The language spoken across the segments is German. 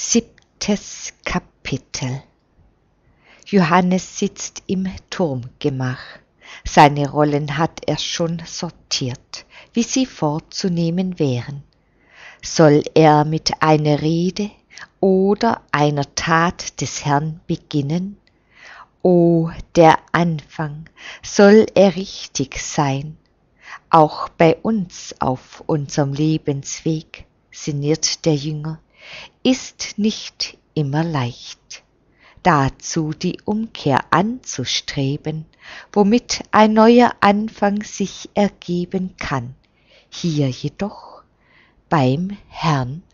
7. Kapitel. Johannes sitzt im Turmgemach. Seine Rollen hat er schon sortiert, wie sie vorzunehmen wären. Soll er mit einer Rede oder einer Tat des Herrn beginnen? O, der Anfang, soll er richtig sein? Auch bei uns auf unserem Lebensweg, sinniert der Jünger, ist nicht immer leicht. Dazu die Umkehr anzustreben, womit ein neuer Anfang sich ergeben kann, hier jedoch beim Herrn.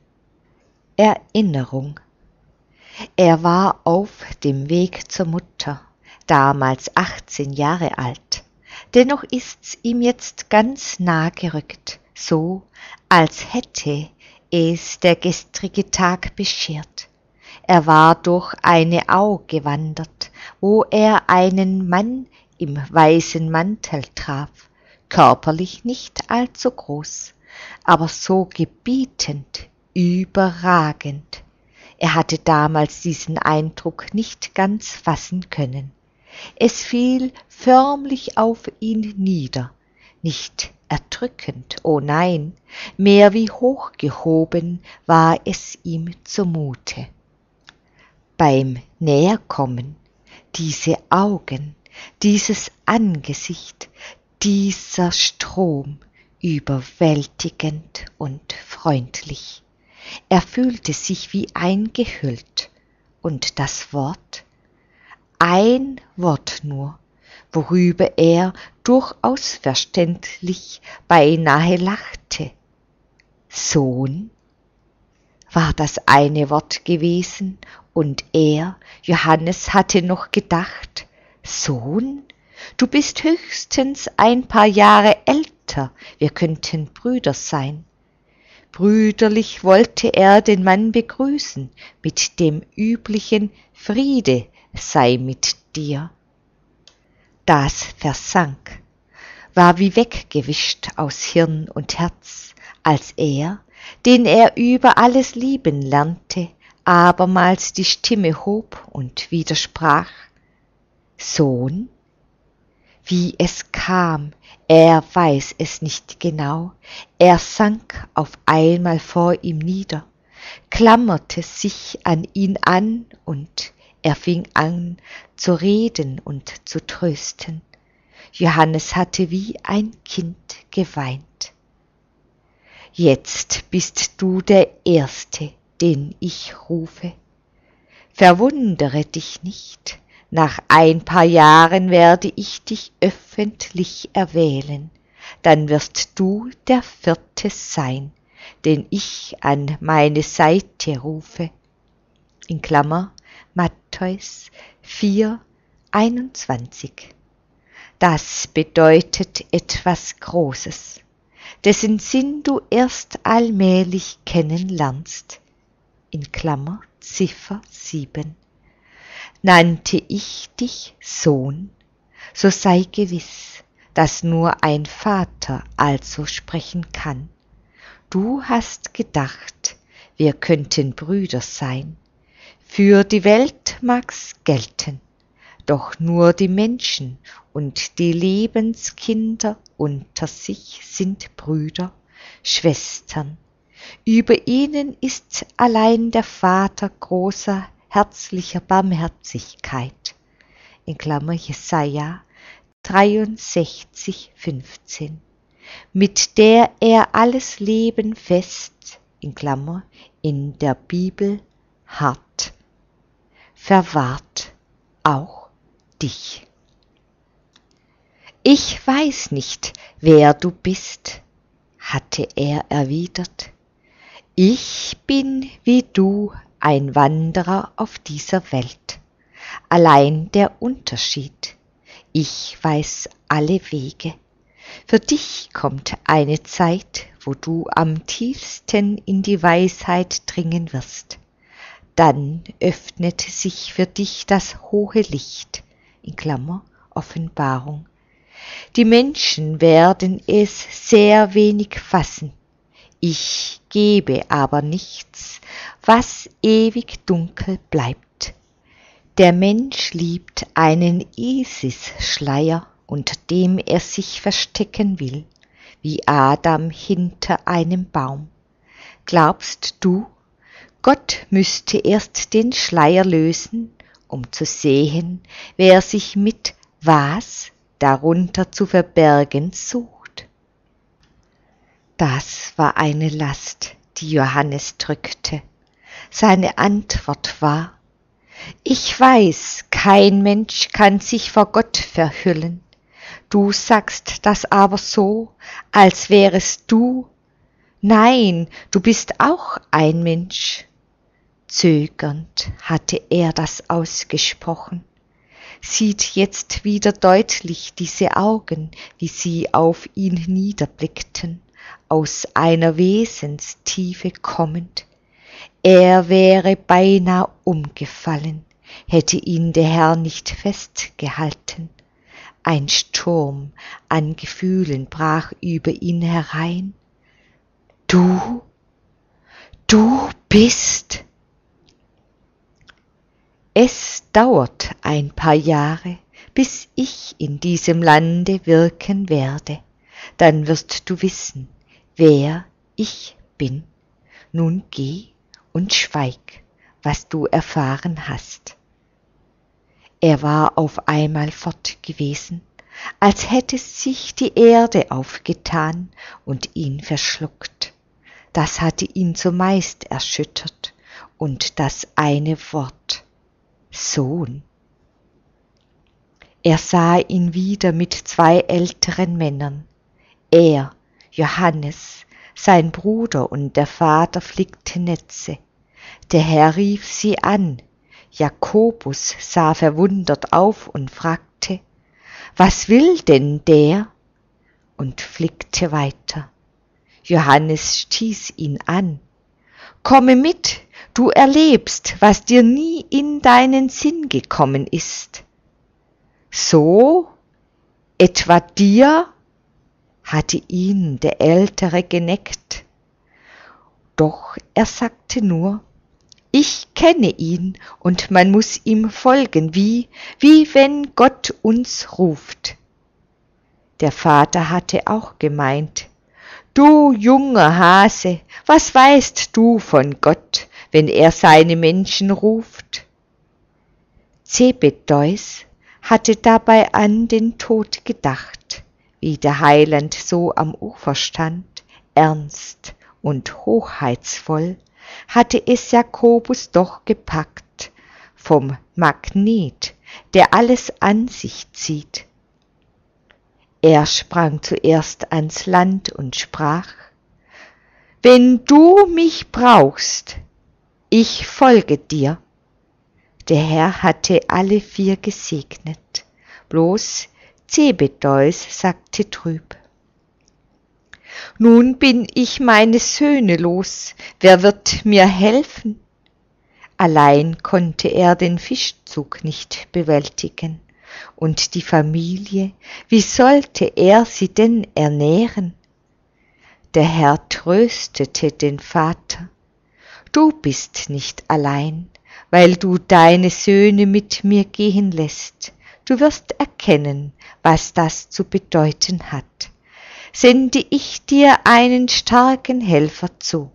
Erinnerung. Er war auf dem Weg zur Mutter, damals 18 Jahre alt. Dennoch ist's ihm jetzt ganz nah gerückt, so als hätte es der gestrige Tag beschert. Er war durch eine Au gewandert, wo er einen Mann im weißen Mantel traf, körperlich nicht allzu groß, aber so gebietend, überragend. Er hatte damals diesen Eindruck nicht ganz fassen können. Es fiel förmlich auf ihn nieder, nicht erdrückend, oh nein, mehr wie hochgehoben war es ihm zumute. Beim Näherkommen, diese Augen, dieses Angesicht, dieser Strom, überwältigend und freundlich. Er fühlte sich wie eingehüllt, und das Wort, ein Wort nur, worüber er durchaus verständlich beinahe lachte. Sohn? War das eine Wort gewesen, und er, Johannes, hatte noch gedacht, Sohn? Du bist höchstens ein paar Jahre älter, wir könnten Brüder sein. Brüderlich wollte er den Mann begrüßen, mit dem üblichen Friede sei mit dir. Das versank, war wie weggewischt aus Hirn und Herz, als er, den er über alles lieben lernte, abermals die Stimme hob und widersprach. Sohn? Wie es kam, er weiß es nicht genau, er sank auf einmal vor ihm nieder, klammerte sich an ihn an und er fing an zu reden und zu trösten. Johannes hatte wie ein Kind geweint. Jetzt bist du der Erste, den ich rufe. Verwundere dich nicht, nach ein paar Jahren werde ich dich öffentlich erwählen, dann wirst du der 4. sein, den ich an meine Seite rufe. In Klammer Matthäus 4,21. Das bedeutet etwas Großes, dessen Sinn du erst allmählich kennenlernst. In Klammer Ziffer 7. Nannte ich dich Sohn, so sei gewiss, dass nur ein Vater also sprechen kann. Du hast gedacht, wir könnten Brüder sein. Für die Welt mag's gelten, doch nur die Menschen und die Lebenskinder unter sich sind Brüder, Schwestern. Über ihnen ist allein der Vater großer, herzlicher Barmherzigkeit. In Klammer Jesaja 63,15. Mit der er alles Leben fest, in Klammer, in der Bibel hat, verwahrt auch dich. Ich weiß nicht, wer du bist, hatte er erwidert. Ich bin wie du ein Wanderer auf dieser Welt. Allein der Unterschied, ich weiß alle Wege. Für dich kommt eine Zeit, wo du am tiefsten in die Weisheit dringen wirst. Dann öffnet sich für dich das hohe Licht, in Klammer Offenbarung. Die Menschen werden es sehr wenig fassen. Ich gebe aber nichts, was ewig dunkel bleibt. Der Mensch liebt einen Isis-Schleier, unter dem er sich verstecken will, wie Adam hinter einem Baum. Glaubst du, Gott müsste erst den Schleier lösen, um zu sehen, wer sich mit was darunter zu verbergen sucht? Das war eine Last, die Johannes drückte. Seine Antwort war: Ich weiß, kein Mensch kann sich vor Gott verhüllen. Du sagst das aber so, als wärest du. Nein, du bist auch ein Mensch. Zögernd hatte er das ausgesprochen, sieht jetzt wieder deutlich diese Augen, wie sie auf ihn niederblickten, aus einer Wesenstiefe kommend. Er wäre beinah umgefallen, hätte ihn der Herr nicht festgehalten. Ein Sturm an Gefühlen brach über ihn herein. Du bist. Es dauert ein paar Jahre, bis ich in diesem Lande wirken werde. Dann wirst du wissen, wer ich bin. Nun geh und schweig, was du erfahren hast. Er war auf einmal fort gewesen, als hätte sich die Erde aufgetan und ihn verschluckt. Das hatte ihn zumeist erschüttert, und das eine Wort: Sohn. Er sah ihn wieder mit 2 älteren Männern. Er, Johannes, sein Bruder und der Vater flickten Netze. Der Herr rief sie an. Jakobus sah verwundert auf und fragte: Was will denn der? Und flickte weiter. Johannes stieß ihn an. Komme mit, du erlebst, was dir nie in deinen Sinn gekommen ist. So? Etwa dir? Hatte ihn der Ältere geneckt. Doch er sagte nur: Ich kenne ihn, und man muss ihm folgen, wie wenn Gott uns ruft. Der Vater hatte auch gemeint: Du junger Hase, was weißt du von Gott, wenn er seine Menschen ruft? Zebedeus hatte dabei an den Tod gedacht, wie der Heiland so am Ufer stand, ernst und hoheitsvoll, hatte es Jakobus doch gepackt, vom Magnet, der alles an sich zieht. Er sprang zuerst ans Land und sprach: Wenn du mich brauchst, ich folge dir. Der Herr hatte alle 4 gesegnet, bloß Zebedeus sagte trüb: Nun bin ich meine Söhne los, wer wird mir helfen? Allein konnte er den Fischzug nicht bewältigen, und die Familie, wie sollte er sie denn ernähren? Der Herr tröstete den Vater: Du bist nicht allein, weil du deine Söhne mit mir gehen lässt. Du wirst erkennen, was das zu bedeuten hat. Sende ich dir einen starken Helfer zu.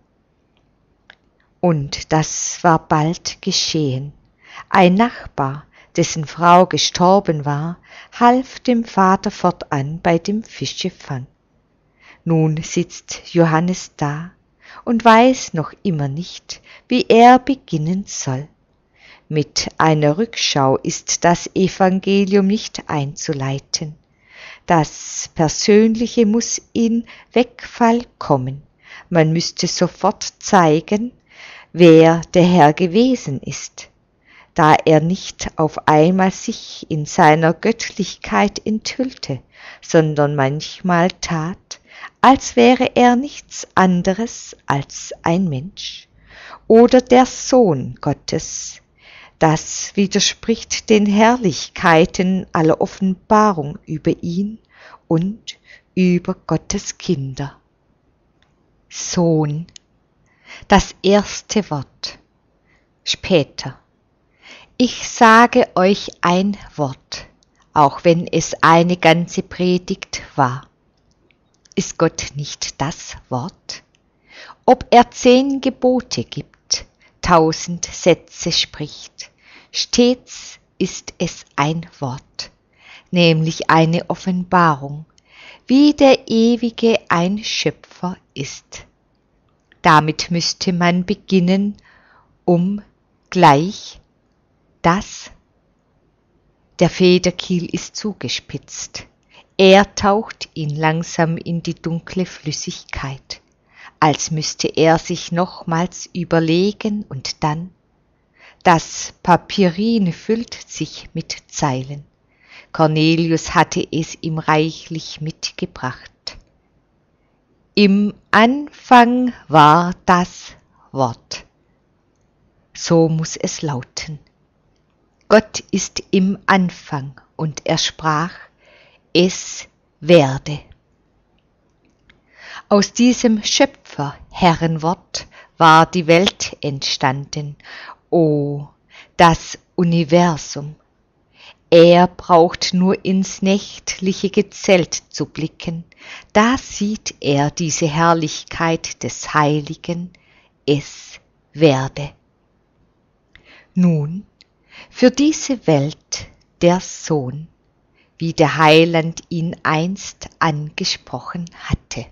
Und das war bald geschehen. Ein Nachbar, dessen Frau gestorben war, half dem Vater fortan bei dem Fischefang. Nun sitzt Johannes da und weiß noch immer nicht, wie er beginnen soll. Mit einer Rückschau ist das Evangelium nicht einzuleiten. Das Persönliche muss in Wegfall kommen. Man müsste sofort zeigen, wer der Herr gewesen ist, da er nicht auf einmal sich in seiner Göttlichkeit enthüllte, sondern manchmal tat, als wäre er nichts anderes als ein Mensch oder der Sohn Gottes. Das widerspricht den Herrlichkeiten aller Offenbarung über ihn und über Gottes Kinder. Sohn, das erste Wort. Später. Ich sage euch ein Wort, auch wenn es eine ganze Predigt war. Ist Gott nicht das Wort? Ob er 10 Gebote gibt, 1000 Sätze spricht, stets ist es ein Wort, nämlich eine Offenbarung, wie der Ewige ein Schöpfer ist. Damit müsste man beginnen, um gleich das. Der Federkiel ist zugespitzt. Er taucht ihn langsam in die dunkle Flüssigkeit, als müsste er sich nochmals überlegen und dann. Das Papierin füllt sich mit Zeilen. Cornelius hatte es ihm reichlich mitgebracht. Im Anfang war das Wort. So muss es lauten. Gott ist im Anfang und er sprach, es werde. Aus diesem Schöpfer-Herrenwort war die Welt entstanden. Oh, das Universum. Er braucht nur ins nächtliche Gezelt zu blicken, da sieht er diese Herrlichkeit des Heiligen, es werde. Nun, für diese Welt der Sohn, wie der Heiland ihn einst angesprochen hatte.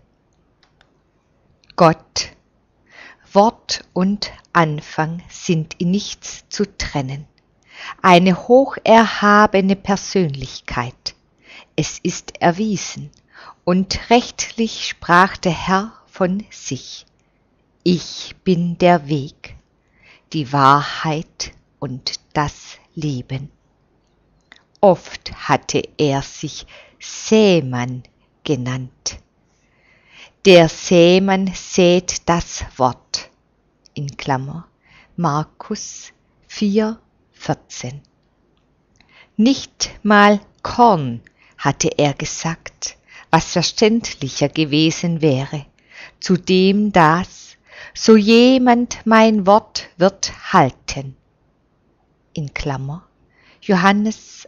Gott, Wort und Anfang sind in nichts zu trennen. Eine hocherhabene Persönlichkeit. Es ist erwiesen, und rechtlich sprach der Herr von sich. Ich bin der Weg, die Wahrheit und das Leben. Oft hatte er sich Sämann genannt. Der Sämann sät das Wort, in Klammer, Markus 4,14. Nicht mal Korn hatte er gesagt, was verständlicher gewesen wäre, zudem das, so jemand mein Wort wird halten, in Klammer, Johannes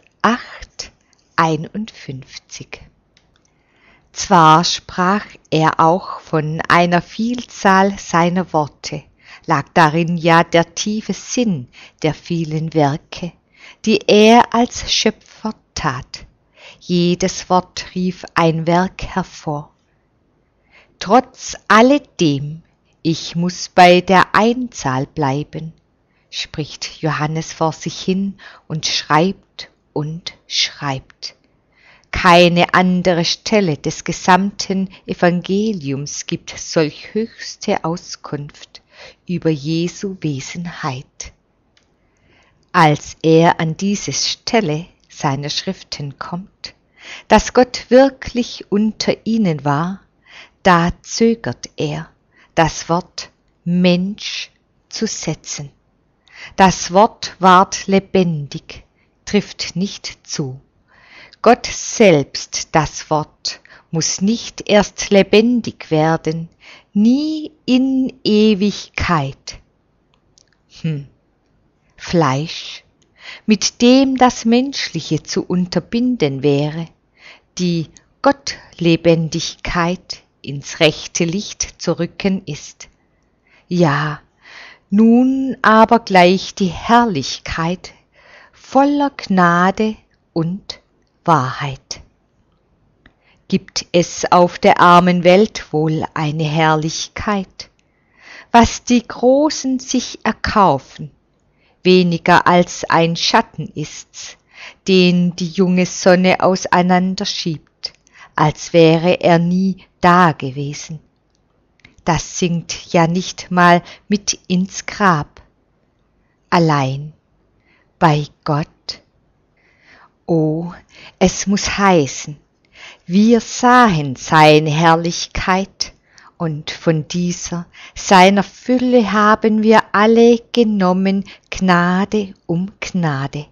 8,51. Zwar sprach er auch von einer Vielzahl seiner Worte, lag darin ja der tiefe Sinn der vielen Werke, die er als Schöpfer tat. Jedes Wort rief ein Werk hervor. Trotz alledem, ich muss bei der Einzahl bleiben, spricht Johannes vor sich hin und schreibt und schreibt. Keine andere Stelle des gesamten Evangeliums gibt solch höchste Auskunft über Jesu Wesenheit. Als er an diese Stelle seiner Schriften kommt, dass Gott wirklich unter ihnen war, da zögert er, das Wort Mensch zu setzen. Das Wort ward lebendig, trifft nicht zu. Gott selbst, das Wort, muss nicht erst lebendig werden, nie in Ewigkeit. Fleisch, mit dem das Menschliche zu unterbinden wäre, die Gottlebendigkeit ins rechte Licht zu rücken ist. Ja, nun aber gleich die Herrlichkeit voller Gnade und Wahrheit. Gibt es auf der armen Welt wohl eine Herrlichkeit, was die Großen sich erkaufen, weniger als ein Schatten ist's, den die junge Sonne auseinanderschiebt, als wäre er nie da gewesen. Das sinkt ja nicht mal mit ins Grab. Allein bei Gott. Oh, es muss heißen, wir sahen seine Herrlichkeit, und von dieser, seiner Fülle haben wir alle genommen, Gnade um Gnade,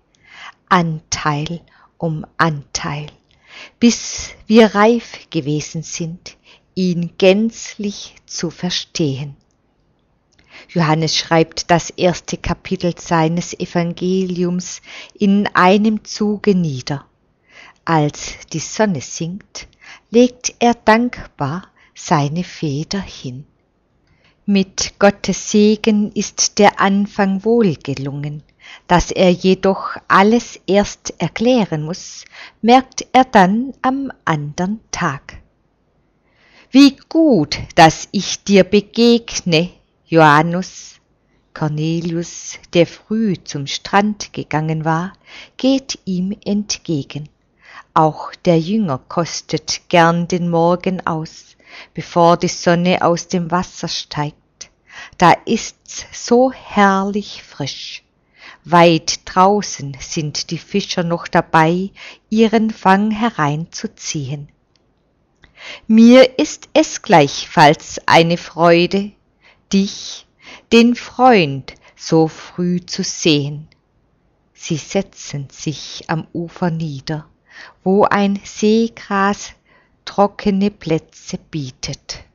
Anteil um Anteil, bis wir reif gewesen sind ihn gänzlich zu verstehen. Johannes schreibt das erste Kapitel seines Evangeliums in einem Zuge nieder. Als die Sonne sinkt, legt er dankbar seine Feder hin. Mit Gottes Segen ist der Anfang wohl gelungen. Dass er jedoch alles erst erklären muss, merkt er dann am andern Tag. Wie gut, dass ich dir begegne, Johannes. Cornelius, der früh zum Strand gegangen war, geht ihm entgegen. Auch der Jünger kostet gern den Morgen aus, bevor die Sonne aus dem Wasser steigt. Da ist's so herrlich frisch. Weit draußen sind die Fischer noch dabei, ihren Fang hereinzuziehen. Mir ist es gleichfalls eine Freude, dich, den Freund, so früh zu sehen. Sie setzen sich am Ufer nieder, wo ein Seegras trockene Plätze bietet.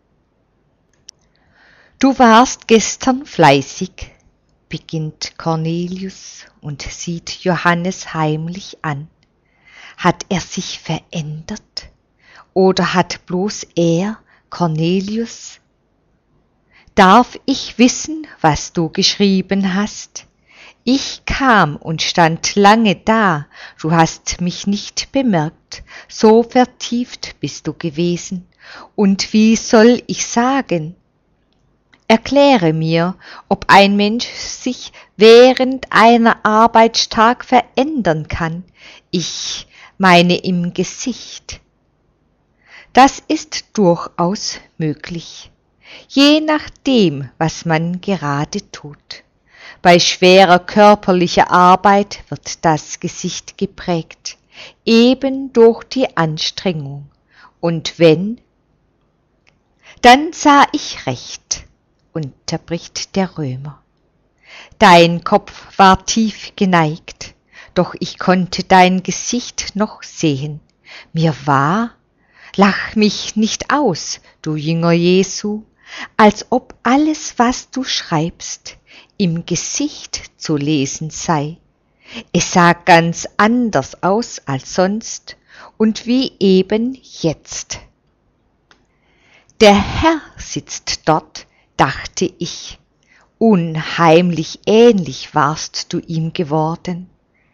Du warst gestern fleißig, beginnt Cornelius und sieht Johannes heimlich an. Hat er sich verändert? Oder hat bloß er, Cornelius? Darf ich wissen, was du geschrieben hast? Ich kam und stand lange da, du hast mich nicht bemerkt, so vertieft bist du gewesen. Und wie soll ich sagen? Erkläre mir, ob ein Mensch sich während einer Arbeit stark verändern kann. Ich meine im Gesicht. Das ist durchaus möglich, je nachdem, was man gerade tut. Bei schwerer körperlicher Arbeit wird das Gesicht geprägt, eben durch die Anstrengung. Und wenn, dann sah ich recht, unterbricht der Römer. Dein Kopf war tief geneigt, doch ich konnte dein Gesicht noch sehen. Mir war, lach mich nicht aus, du Jünger Jesu, als ob alles, was du schreibst, im Gesicht zu lesen sei. Es sah ganz anders aus als sonst und wie eben jetzt. Der Herr sitzt dort, dachte ich, unheimlich ähnlich warst du ihm geworden.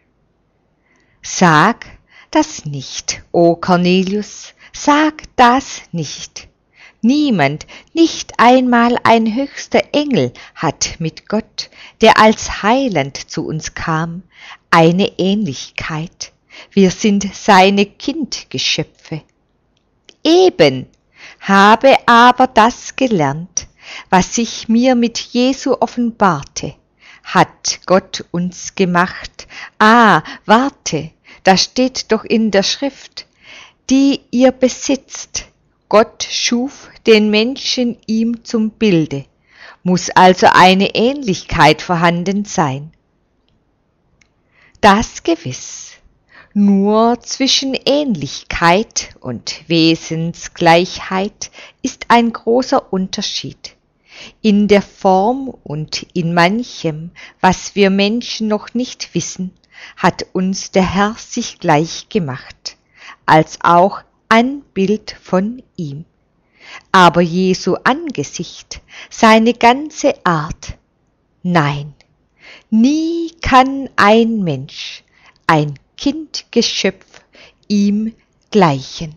Sag das nicht, o Cornelius, sag das nicht. Niemand, nicht einmal ein höchster Engel hat mit Gott, der als Heiland zu uns kam, eine Ähnlichkeit. Wir sind seine Kindgeschöpfe. Eben, habe aber das gelernt, was sich mir mit Jesu offenbarte, hat Gott uns gemacht. Ah, warte, das steht doch in der Schrift, die ihr besitzt. Gott schuf den Menschen ihm zum Bilde, muss also eine Ähnlichkeit vorhanden sein. Das gewiss, nur zwischen Ähnlichkeit und Wesensgleichheit ist ein großer Unterschied. In der Form und in manchem, was wir Menschen noch nicht wissen, hat uns der Herr sich gleich gemacht, als auch ein Bild von ihm. Aber Jesu Angesicht, seine ganze Art, nein, nie kann ein Mensch, ein Kindgeschöpf ihm gleichen.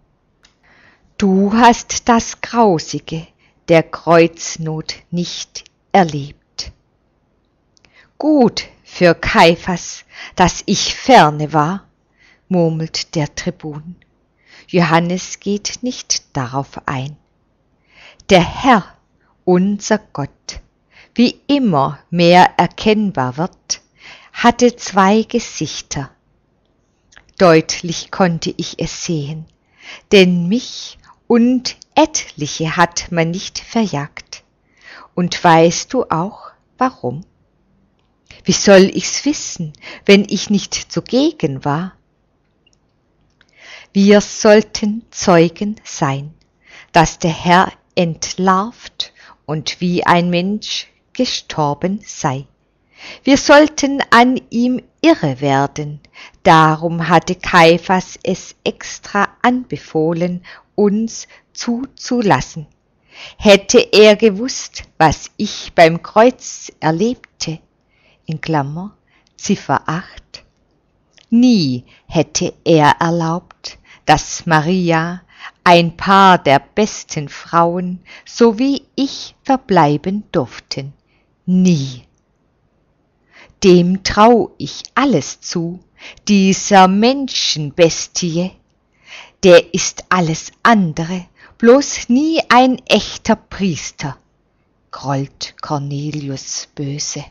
Du hast das Grausige der Kreuznot nicht erlebt. Gut für Kaiphas, dass ich ferne war, murmelt der Tribun. Johannes geht nicht darauf ein. Der Herr, unser Gott, wie immer mehr erkennbar wird, hatte zwei Gesichter. Deutlich konnte ich es sehen, denn mich und etliche hat man nicht verjagt. Und weißt du auch, warum? Wie soll ich's wissen, wenn ich nicht zugegen war? Wir sollten Zeugen sein, dass der Herr entlarvt und wie ein Mensch gestorben sei. Wir sollten an ihm irre werden, darum hatte Kaiphas es extra anbefohlen, uns zuzulassen. Hätte er gewusst, was ich beim Kreuz erlebte, in Klammer, Ziffer 8, nie hätte er erlaubt, dass Maria, ein Paar der besten Frauen, so wie ich verbleiben durften. Nie. Dem trau ich alles zu, dieser Menschenbestie, der ist alles andere, bloß nie ein echter Priester, grollt Cornelius böse.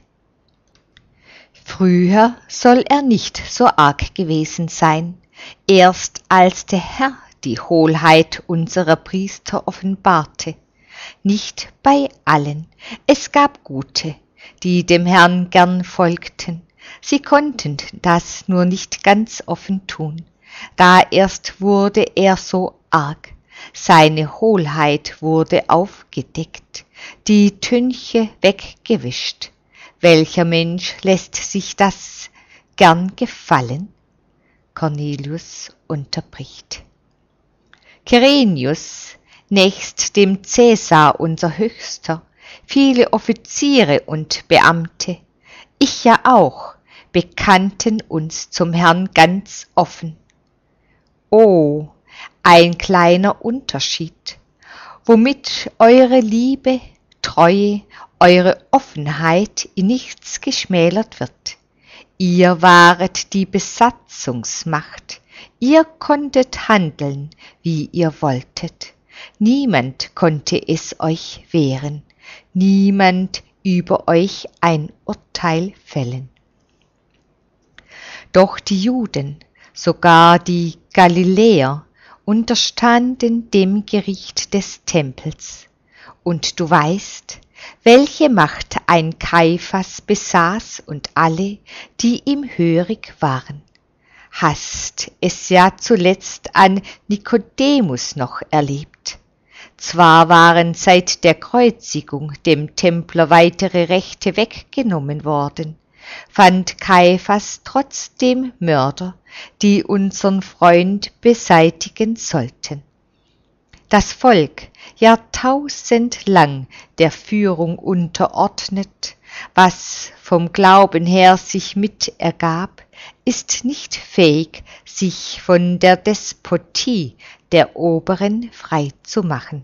Früher soll er nicht so arg gewesen sein, erst als der Herr die Hohlheit unserer Priester offenbarte. Nicht bei allen, es gab gute, die dem Herrn gern folgten, sie konnten das nur nicht ganz offen tun. Da erst wurde er so arg, seine Hohlheit wurde aufgedeckt, die Tünche weggewischt. Welcher Mensch lässt sich das gern gefallen? Cornelius unterbricht. Kyrenius, nächst dem Cäsar unser Höchster, viele Offiziere und Beamte, ich ja auch, bekannten uns zum Herrn ganz offen. Oh, ein kleiner Unterschied, womit eure Liebe, Treue, eure Offenheit in nichts geschmälert wird. Ihr waret die Besatzungsmacht, ihr konntet handeln, wie ihr wolltet. Niemand konnte es euch wehren, niemand über euch ein Urteil fällen. Doch die Juden, sogar die Galiläer, unterstanden dem Gericht des Tempels. Und du weißt, welche Macht ein Kaiphas besaß und alle, die ihm hörig waren. Hast es ja zuletzt an Nikodemus noch erlebt. Zwar waren seit der Kreuzigung dem Templer weitere Rechte weggenommen worden, fand Kaiphas trotzdem Mörder, die unseren Freund beseitigen sollten. Das Volk, jahrtausendlang der Führung unterordnet, was vom Glauben her sich mitergab, ist nicht fähig, sich von der Despotie der Oberen frei zu machen.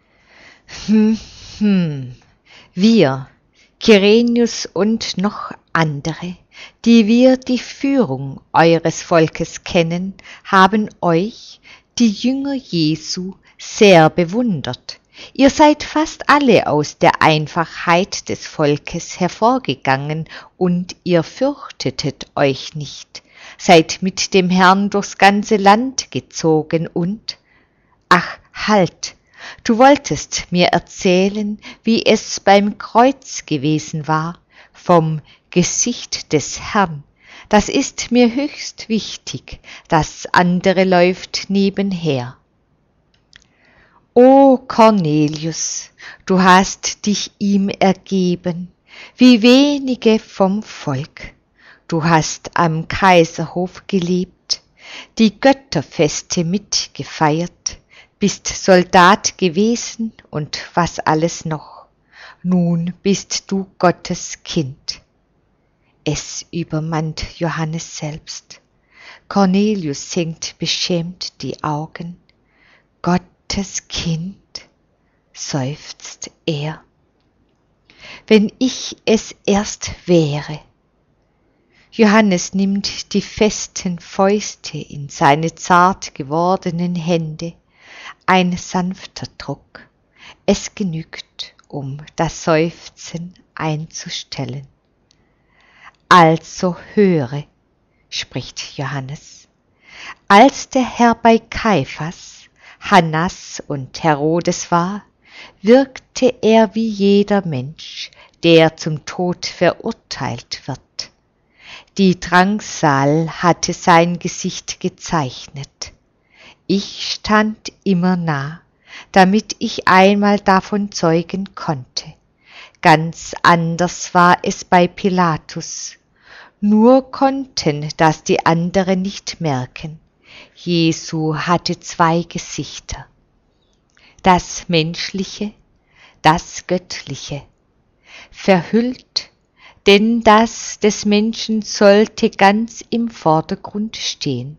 Wir, Kyrenius und noch andere, die wir die Führung eures Volkes kennen, haben euch, die Jünger Jesu, sehr bewundert. Ihr seid fast alle aus der Einfachheit des Volkes hervorgegangen und ihr fürchtetet euch nicht, seid mit dem Herrn durchs ganze Land gezogen und, ach halt, du wolltest mir erzählen, wie es beim Kreuz gewesen war, vom Gesicht des Herrn. Das ist mir höchst wichtig, das andere läuft nebenher. O Cornelius, du hast dich ihm ergeben, wie wenige vom Volk. Du hast am Kaiserhof gelebt, die Götterfeste mitgefeiert, bist Soldat gewesen und was alles noch. Nun bist du Gottes Kind. Es übermannt Johannes selbst. Cornelius senkt beschämt die Augen. Gottes Kind, seufzt er. Wenn ich es erst wäre. Johannes nimmt die festen Fäuste in seine zart gewordenen Hände. Ein sanfter Druck. Es genügt, um das Seufzen einzustellen. Also höre, spricht Johannes. Als der Herr bei Kaiphas, Hannas und Herodes war, wirkte er wie jeder Mensch, der zum Tod verurteilt wird. Die Drangsal hatte sein Gesicht gezeichnet. Ich stand immer nah, damit ich einmal davon zeugen konnte. Ganz anders war es bei Pilatus. Nur konnten das die anderen nicht merken. Jesu hatte zwei Gesichter. Das Menschliche, das Göttliche. Verhüllt, denn das des Menschen sollte ganz im Vordergrund stehen.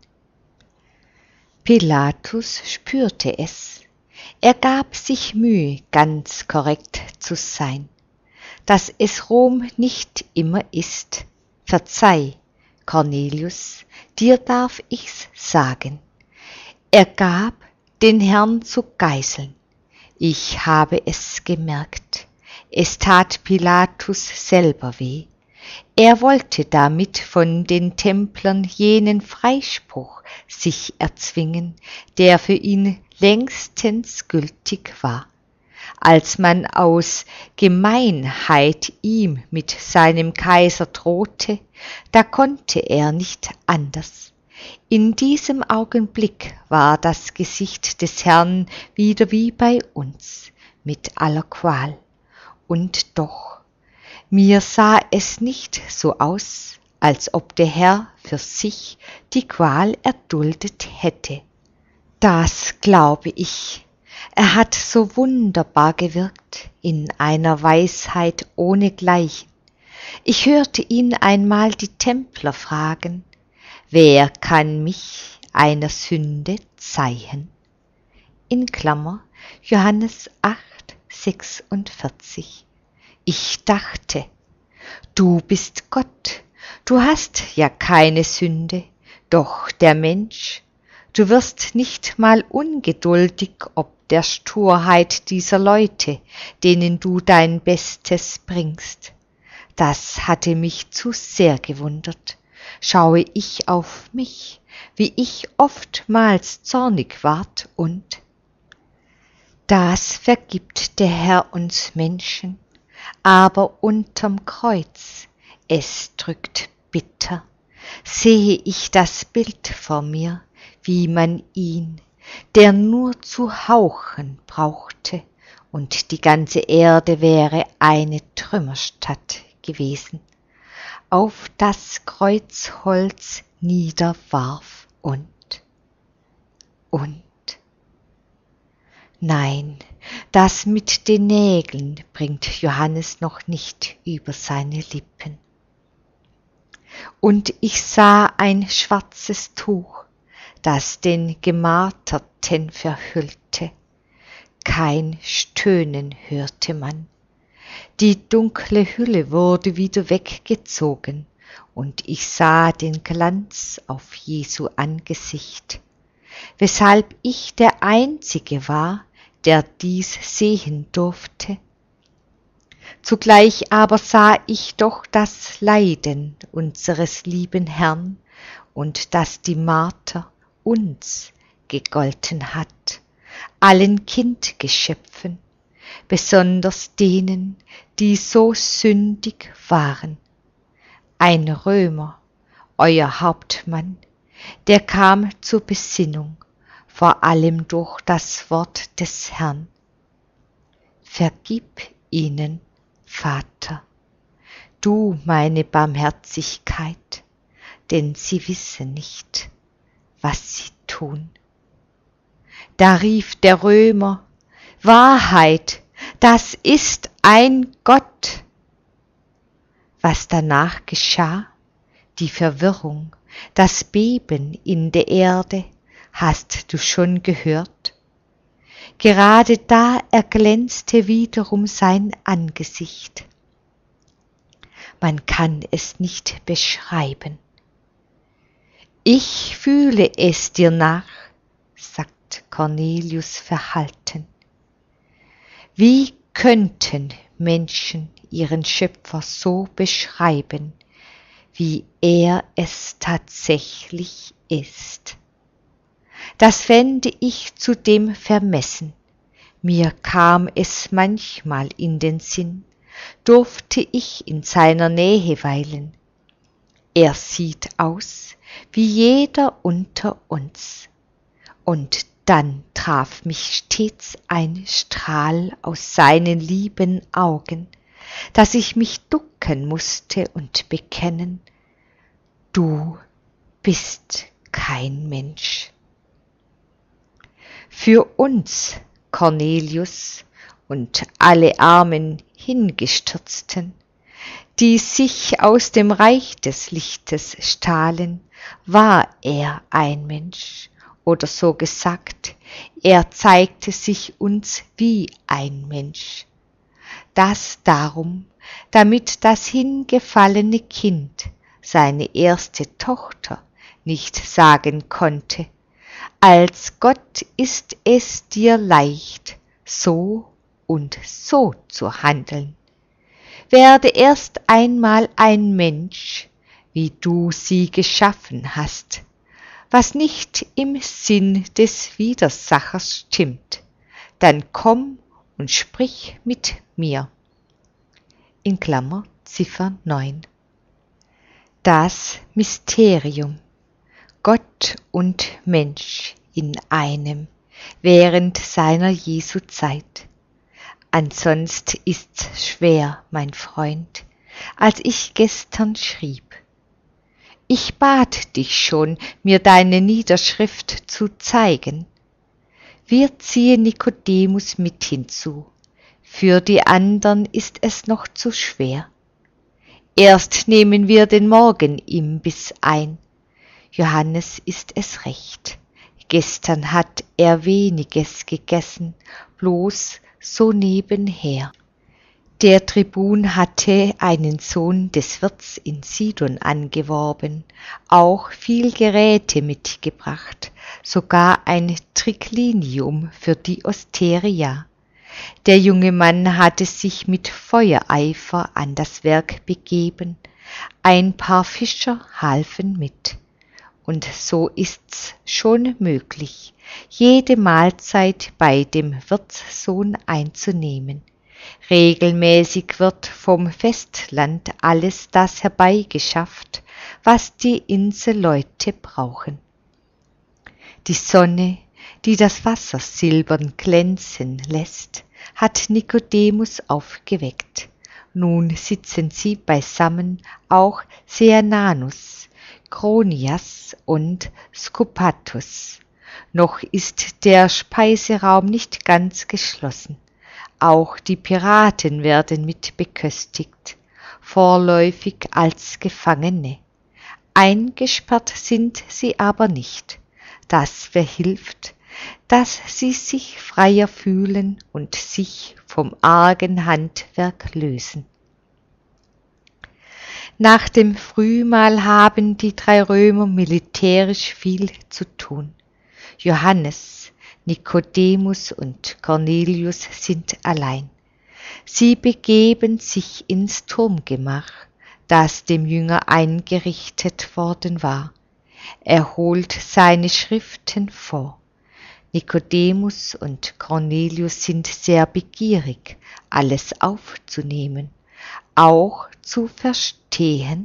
Pilatus spürte es. Er gab sich Mühe, ganz korrekt zu sein. Dass es Rom nicht immer ist. Verzeih, Cornelius, dir darf ich's sagen. Er gab, den Herrn zu geißeln. Ich habe es gemerkt. Es tat Pilatus selber weh. Er wollte damit von den Templern jenen Freispruch sich erzwingen, der für ihn längstens gültig war. Als man aus Gemeinheit ihm mit seinem Kaiser drohte, da konnte er nicht anders. In diesem Augenblick war das Gesicht des Herrn wieder wie bei uns, mit aller Qual. Und doch, mir sah es nicht so aus, als ob der Herr für sich die Qual erduldet hätte. Das glaube ich. Er hat so wunderbar gewirkt, in einer Weisheit ohnegleichen. Ich hörte ihn einmal die Templer fragen, wer kann mich einer Sünde zeihen? In Klammer, Johannes 8,46. Ich dachte, du bist Gott, du hast ja keine Sünde, doch der Mensch, du wirst nicht mal ungeduldig ob der Sturheit dieser Leute, denen du dein Bestes bringst. Das hatte mich zu sehr gewundert. Schaue ich auf mich, wie ich oftmals zornig ward und das vergibt der Herr uns Menschen, aber unterm Kreuz, es drückt bitter, sehe ich das Bild vor mir, wie man ihn, der nur zu hauchen brauchte, und die ganze Erde wäre eine Trümmerstadt gewesen, auf das Kreuzholz niederwarf und. Nein, das mit den Nägeln bringt Johannes noch nicht über seine Lippen. Und ich sah ein schwarzes Tuch, das den Gemarterten verhüllte. Kein Stöhnen hörte man. Die dunkle Hülle wurde wieder weggezogen, und ich sah den Glanz auf Jesu Angesicht, weshalb ich der Einzige war, der dies sehen durfte. Zugleich aber sah ich doch das Leiden unseres lieben Herrn und dass die Marter uns gegolten hat, allen Kindgeschöpfen, besonders denen, die so sündig waren. Ein Römer, euer Hauptmann, der kam zur Besinnung, vor allem durch das Wort des Herrn. Vergib ihnen, Vater, du meine Barmherzigkeit, denn sie wissen nicht, was sie tun. Da rief der Römer, Wahrheit, das ist ein Gott. Was danach geschah, die Verwirrung, das Beben in der Erde, hast du schon gehört? Gerade da erglänzte wiederum sein Angesicht. Man kann es nicht beschreiben. Ich fühle es dir nach, sagt Cornelius verhalten. Wie könnten Menschen ihren Schöpfer so beschreiben, wie er es tatsächlich ist? Das fände ich zudem vermessen. Mir kam es manchmal in den Sinn, durfte ich in seiner Nähe weilen. Er sieht aus wie jeder unter uns. Und Dann traf mich stets ein Strahl aus seinen lieben Augen, dass ich mich ducken mußte und bekennen, du bist kein Mensch. Für uns, Cornelius und alle armen Hingestürzten, die sich aus dem Reich des Lichtes stahlen, war er ein Mensch, oder so gesagt, er zeigte sich uns wie ein Mensch. Das darum, damit das hingefallene Kind seine erste Tochter nicht sagen konnte, als Gott ist es dir leicht, so und so zu handeln. Werde erst einmal ein Mensch, wie du sie geschaffen hast, was nicht im Sinn des Widersachers stimmt, dann komm und sprich mit mir. In Klammer Ziffer 9. Das Mysterium, Gott und Mensch in einem, während seiner Jesu Zeit. Ansonst ist's schwer, mein Freund, als ich gestern schrieb. Ich bat dich schon, mir deine Niederschrift zu zeigen. Wir ziehen Nikodemus mit hinzu. Für die andern ist es noch zu schwer. Erst nehmen wir den Morgenimbiss ein. Johannes ist es recht. Gestern hat er weniges gegessen, bloß so nebenher. Der Tribun hatte einen Sohn des Wirts in Sidon angeworben, auch viel Geräte mitgebracht, sogar ein Triclinium für die Osteria. Der junge Mann hatte sich mit Feuereifer an das Werk begeben, ein paar Fischer halfen mit. Und so ist's schon möglich, jede Mahlzeit bei dem Wirtssohn einzunehmen. Regelmäßig wird vom Festland alles das herbeigeschafft, was die Inselleute brauchen. Die Sonne, die das Wasser silbern glänzen lässt, hat Nikodemus aufgeweckt. Nun sitzen sie beisammen, auch Seananus, Chronias und Scopatus. Noch ist der Speiseraum nicht ganz geschlossen. Auch die Piraten werden mit beköstigt, vorläufig als Gefangene. Eingesperrt sind sie aber nicht. Das verhilft, dass sie sich freier fühlen und sich vom argen Handwerk lösen. Nach dem Frühmahl haben die 3 Römer militärisch viel zu tun. Johannes, Nikodemus und Cornelius sind allein. Sie begeben sich ins Turmgemach, das dem Jünger eingerichtet worden war. Er holt seine Schriften vor. Nikodemus und Cornelius sind sehr begierig, alles aufzunehmen, auch zu verstehen.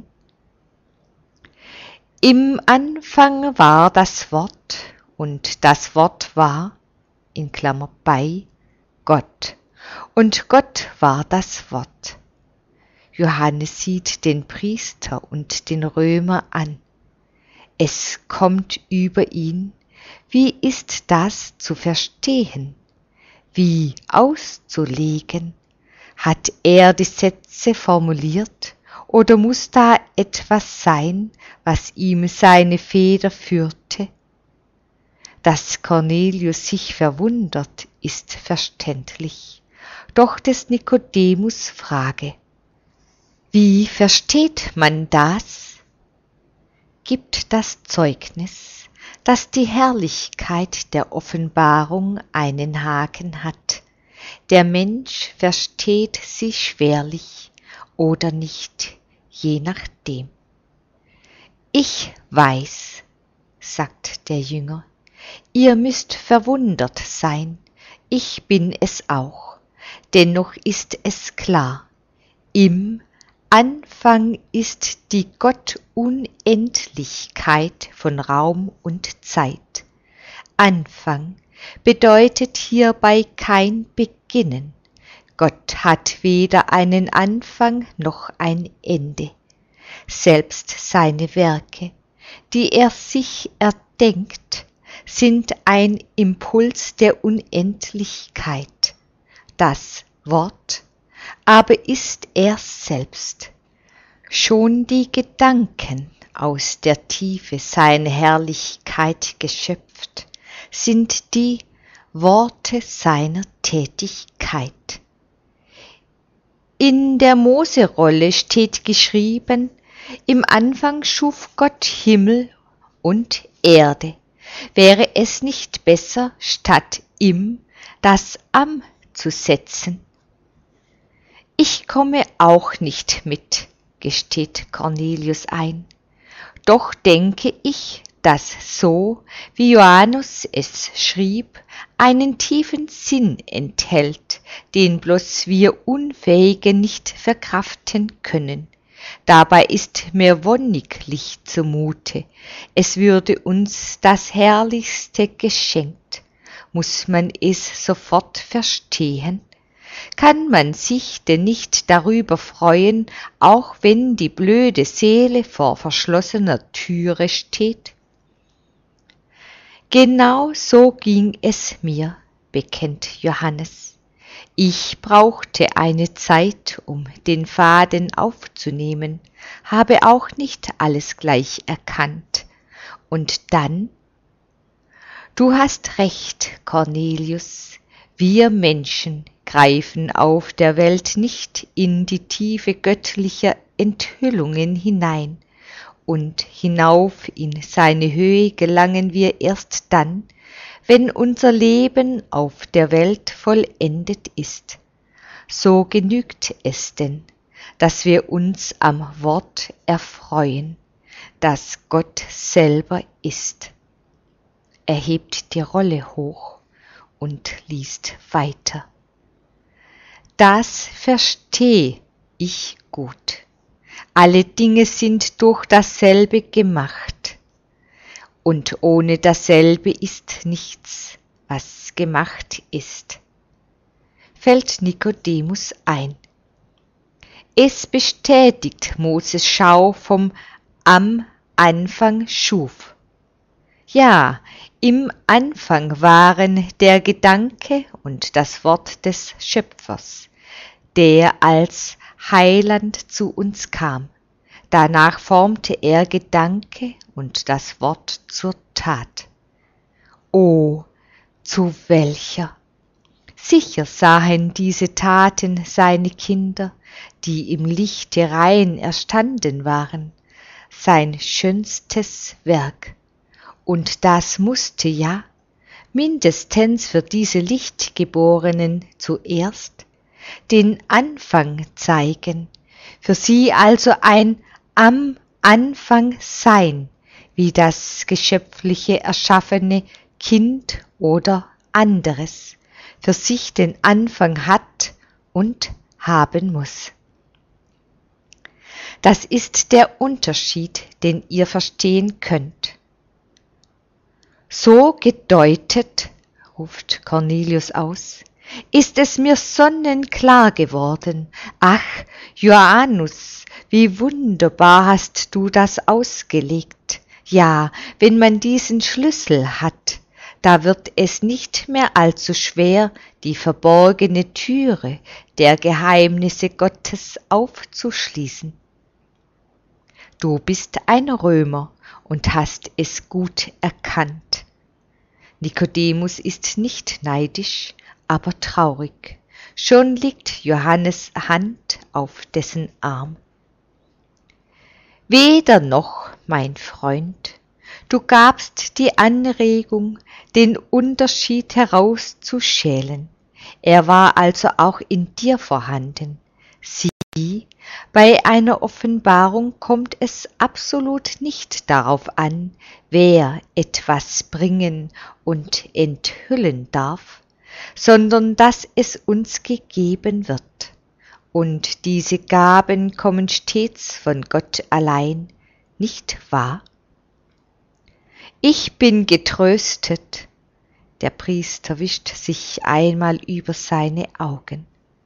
Im Anfang war das Wort, und das Wort war, in Klammer bei, Gott, und Gott war das Wort. Johannes sieht den Priester und den Römer an. Es kommt über ihn, wie ist das zu verstehen, wie auszulegen? Hat er die Sätze formuliert, oder muss da etwas sein, was ihm seine Feder führte? Dass Cornelius sich verwundert, ist verständlich, doch des Nikodemus Frage: Wie versteht man das? Gibt das Zeugnis, dass die Herrlichkeit der Offenbarung einen Haken hat. Der Mensch versteht sie schwerlich oder nicht, je nachdem. Ich weiß, sagt der Jünger, ihr müsst verwundert sein, ich bin es auch, dennoch ist es klar, im Anfang ist die Gottunendlichkeit von Raum und Zeit. Anfang, bedeutet hierbei kein Beginnen. Gott hat weder einen Anfang noch ein Ende. Selbst seine Werke, die er sich erdenkt, sind ein Impuls der Unendlichkeit. Das Wort aber ist er selbst. Schon die Gedanken, aus der Tiefe seiner Herrlichkeit geschöpft, sind die Worte seiner Tätigkeit. In der Mose-Rolle steht geschrieben: Im Anfang schuf Gott Himmel und Erde. Wäre es nicht besser, statt im das am zu setzen? Ich komme auch nicht mit, gesteht Cornelius ein. Doch denke ich, dass so, wie Johannes es schrieb, einen tiefen Sinn enthält, den bloß wir Unfähige nicht verkraften können. Dabei ist mir wonniglich zumute, es würde uns das Herrlichste geschenkt. Muss man es sofort verstehen? Kann man sich denn nicht darüber freuen, auch wenn die blöde Seele vor verschlossener Türe steht? Genau so ging es mir, bekennt Johannes. Ich brauchte eine Zeit, um den Faden aufzunehmen, habe auch nicht alles gleich erkannt. Und dann? Du hast recht, Cornelius, wir Menschen greifen auf der Welt nicht in die Tiefe göttlicher Enthüllungen hinein, und hinauf in seine Höhe gelangen wir erst dann, wenn unser Leben auf der Welt vollendet ist. So genügt es denn, dass wir uns am Wort erfreuen, das Gott selber ist. Er hebt die Rolle hoch und liest weiter. Das versteh ich gut. Alle Dinge sind durch dasselbe gemacht. Und ohne dasselbe ist nichts, was gemacht ist. Fällt Nikodemus ein. Es bestätigt Moses Schau vom am Anfang schuf. Ja, im Anfang waren der Gedanke und das Wort des Schöpfers, der als Heiland zu uns kam. Danach formte er Gedanke und das Wort zur Tat. Oh, zu welcher! Sicher sahen diese Taten seine Kinder, die im Lichte rein erstanden waren, sein schönstes Werk. Und das musste ja, mindestens für diese Lichtgeborenen zuerst, den Anfang zeigen, für sie also ein am Anfang sein, wie das geschöpfliche erschaffene Kind oder anderes, für sich den Anfang hat und haben muss. Das ist der Unterschied, den ihr verstehen könnt. So gedeutet, ruft Cornelius aus, ist es mir sonnenklar geworden. Ach, Johannes, wie wunderbar hast du das ausgelegt. Ja, wenn man diesen Schlüssel hat, da wird es nicht mehr allzu schwer, die verborgene Türe der Geheimnisse Gottes aufzuschließen. Du bist ein Römer und hast es gut erkannt. Nikodemus ist nicht neidisch, aber traurig. Schon liegt Johannes Hand auf dessen Arm. Weder noch, mein Freund, du gabst die Anregung, den Unterschied herauszuschälen. Er war also auch in dir vorhanden. Sieh, bei einer Offenbarung kommt es absolut nicht darauf an, wer etwas bringen und enthüllen darf, sondern dass es uns gegeben wird. Und diese Gaben kommen stets von Gott allein, nicht wahr? Ich bin getröstet, Der Priester wischt sich einmal über seine Augen.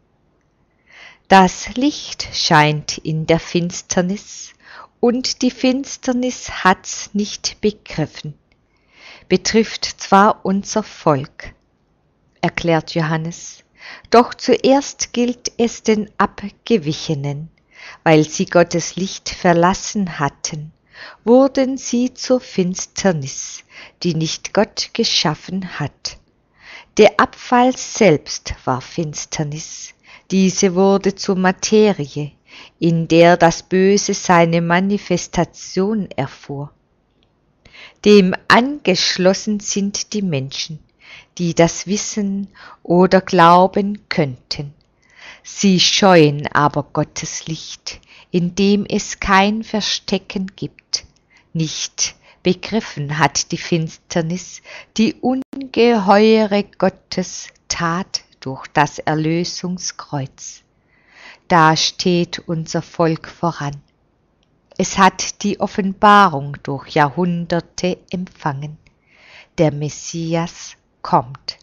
Das Licht scheint in der Finsternis, und die Finsternis hat's nicht begriffen. Betrifft zwar unser Volk, erklärt Johannes, doch zuerst gilt es den Abgewichenen. Weil sie Gottes Licht verlassen hatten, wurden sie zur Finsternis, die nicht Gott geschaffen hat. Der Abfall selbst war Finsternis, diese wurde zur Materie, in der das Böse seine Manifestation erfuhr. Dem angeschlossen sind die Menschen, die das wissen oder glauben könnten. Sie scheuen aber Gottes Licht, in dem es kein Verstecken gibt. Nicht begriffen hat die Finsternis die ungeheure Gottes Tat durch das Erlösungskreuz. Da steht unser Volk voran. Es hat die Offenbarung durch Jahrhunderte empfangen. Der Messias kommt.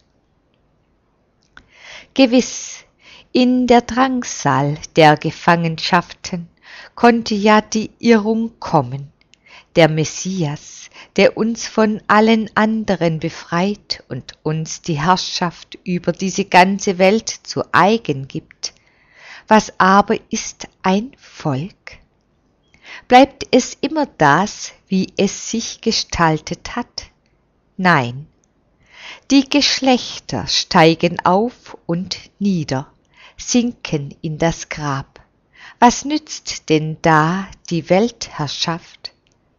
Gewiss, in der Drangsal der Gefangenschaften konnte ja die Irrung kommen. Der Messias, der uns von allen anderen befreit und uns die Herrschaft über diese ganze Welt zu eigen gibt. Was aber ist ein Volk? Bleibt es immer das, wie es sich gestaltet hat? Nein, die Geschlechter steigen auf und nieder, sinken in das Grab. Was nützt denn da die Weltherrschaft?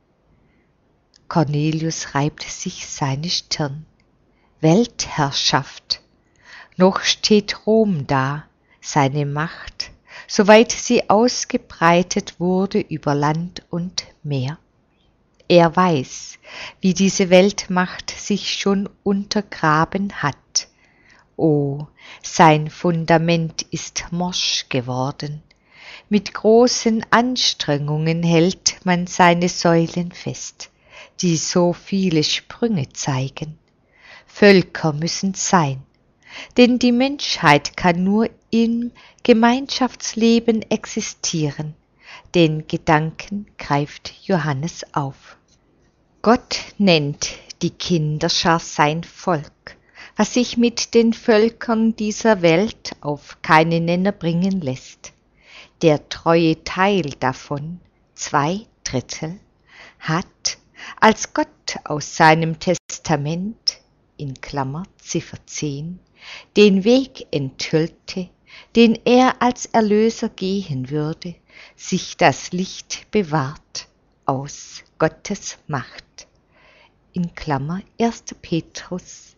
Cornelius reibt sich seine Stirn. Weltherrschaft. Noch steht Rom da, seine Macht, soweit sie ausgebreitet wurde über Land und Meer. Er weiß, wie diese Weltmacht sich schon untergraben hat. Oh, sein Fundament ist morsch geworden. Mit großen Anstrengungen hält man seine Säulen fest, die so viele Sprünge zeigen. Völker müssen sein, denn die Menschheit kann nur im Gemeinschaftsleben existieren. Den Gedanken greift Johannes auf. Gott nennt die Kinderschar sein Volk, was sich mit den Völkern dieser Welt auf keinen Nenner bringen lässt. Der treue Teil davon, 2/3, hat, als Gott aus seinem Testament, in Klammer Ziffer 10, den Weg enthüllte, den er als Erlöser gehen würde, sich das Licht bewahrt aus Gottes Macht. In Klammer 1. Petrus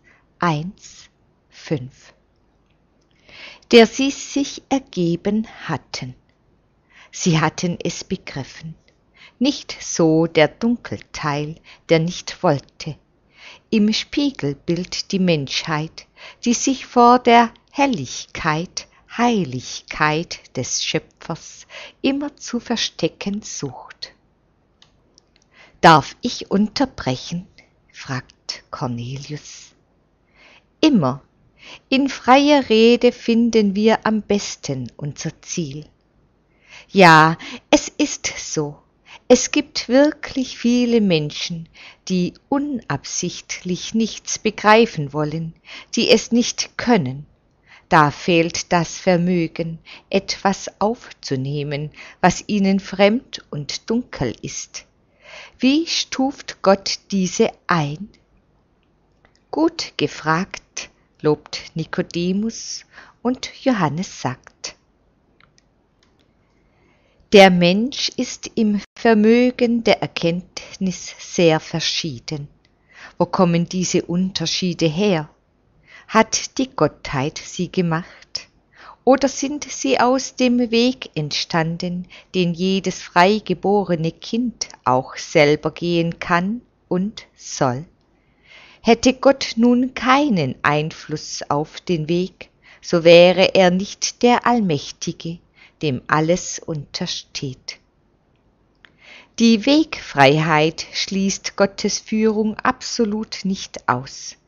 1,5. Der sie sich ergeben hatten. Sie hatten es begriffen. Nicht so der Dunkelteil, der nicht wollte. Im Spiegelbild die Menschheit, die sich vor der Helligkeit, Heiligkeit des Schöpfers immer zu verstecken sucht. Darf ich unterbrechen? Fragt Cornelius. Immer. In freier Rede finden wir am besten unser Ziel. Ja, es ist so. Es gibt wirklich viele Menschen, die unabsichtlich nichts begreifen wollen, die es nicht können. Da fehlt das Vermögen, etwas aufzunehmen, was ihnen fremd und dunkel ist. Wie stuft Gott diese ein? Gut gefragt, lobt Nikodemus, und Johannes sagt: Der Mensch ist im Vermögen der Erkenntnis sehr verschieden. Wo kommen diese Unterschiede her? Hat die Gottheit sie gemacht? Oder sind sie aus dem Weg entstanden, den jedes freigeborene Kind auch selber gehen kann und soll? Hätte Gott nun keinen Einfluss auf den Weg, so wäre er nicht der Allmächtige, dem alles untersteht. Die Wegfreiheit schließt Gottes Führung absolut nicht aus.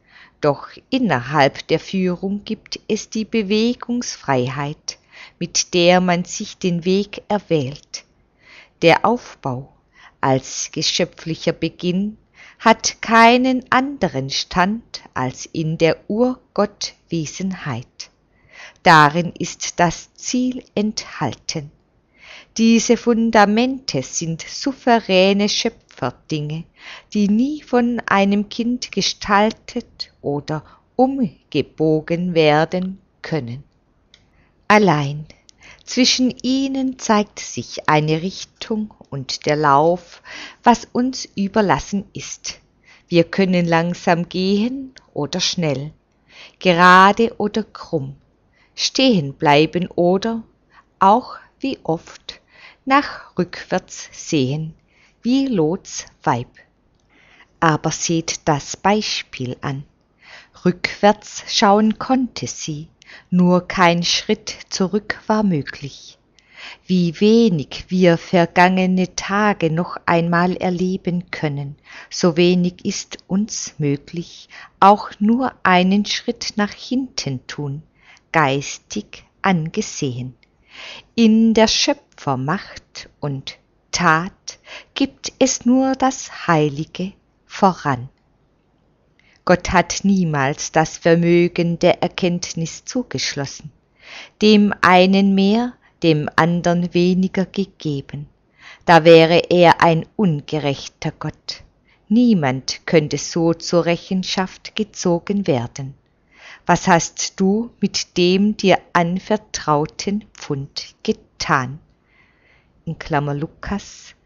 Doch innerhalb der Führung gibt es die Bewegungsfreiheit, mit der man sich den Weg erwählt. Der Aufbau als geschöpflicher Beginn hat keinen anderen Stand als in der Urgottwesenheit. Darin ist das Ziel enthalten. Diese Fundamente sind souveräne Schöpferdinge, die nie von einem Kind gestaltet oder umgebogen werden können. Allein zwischen ihnen zeigt sich eine Richtung und der Lauf, was uns überlassen ist. Wir können langsam gehen oder schnell, gerade oder krumm, stehen bleiben oder, auch wie oft, nach rückwärts sehen, wie Lots Weib. Aber seht das Beispiel an. Rückwärts schauen konnte sie, nur kein Schritt zurück war möglich. Wie wenig wir vergangene Tage noch einmal erleben können, so wenig ist uns möglich, auch nur einen Schritt nach hinten tun, geistig angesehen. In der Schöpfermacht und Tat gibt es nur das Heilige voran. Gott hat niemals das Vermögen der Erkenntnis zugeschlossen, dem einen mehr, dem andern weniger gegeben. Da wäre er ein ungerechter Gott. Niemand könnte so zur Rechenschaft gezogen werden. Was hast du mit dem dir anvertrauten Pfund getan? In Klammer Lukas